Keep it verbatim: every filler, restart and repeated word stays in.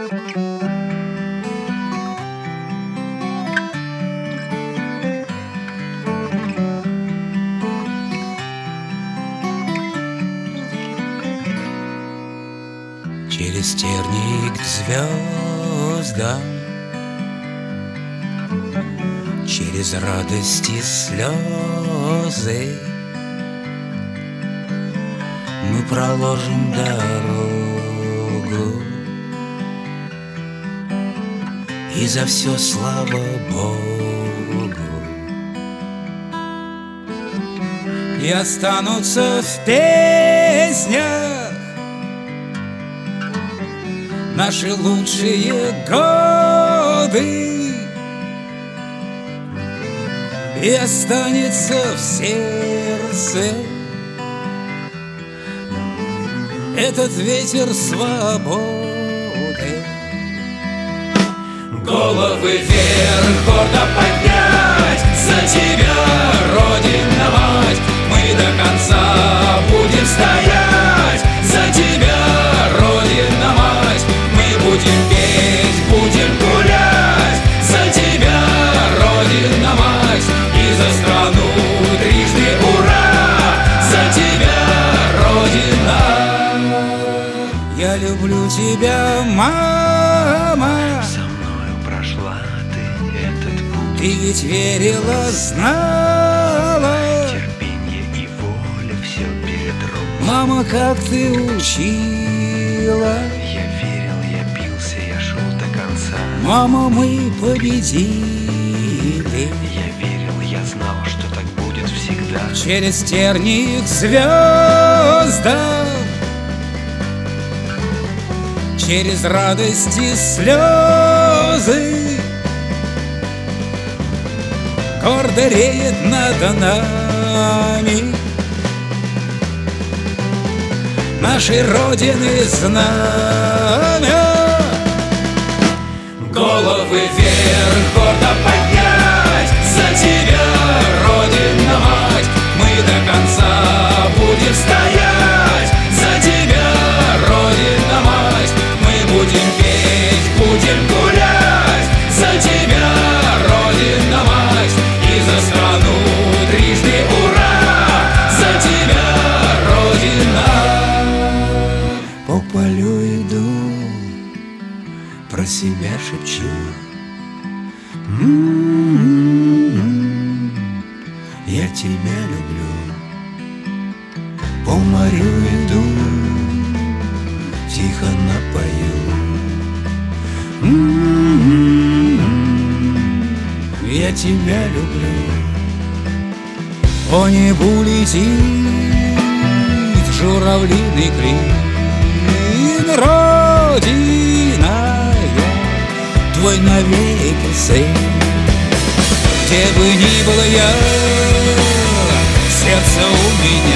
Через тернии к звездам, через радости слезы мы проложим дорогу, и за все слава Богу. И останутся в песнях наши лучшие годы, и останется в сердце этот ветер свободы. Головы вверх, гордо поднять, за тебя, Родина мать, мы до конца будем стоять, за тебя, Родина мать, мы будем петь, будем гулять, за тебя, Родина мать, и за страну трижды ура, за тебя, Родина. Я люблю тебя, мама. Со мною прошла ты этот путь. Ты ведь верила, знала. Терпение и воля все передрог. Мама, как ты учила. Я верил, я бился, я шел до конца. Мама, мы победили. Я верил, я знал, что так будет всегда. Через тернии к звездам, через радости слезы, гордо реет над нами нашей Родины знамя. Головы вверх, гордо поднять, за тебя, Родина мать, мы до конца будем стоять, за тебя, Родина мать, мы будем петь, будем гулять, за тебя, Родина мать, и за страну трижды ура, за тебя, Родина. По полю иду, про себя шепчу. М-м-м, я тебя люблю. По морю иду, тихо напою. М-м-м, я тебя люблю. По небу летит журавлиный клин. Родина, твой навеки сын. Где бы ни был я, сердце у меня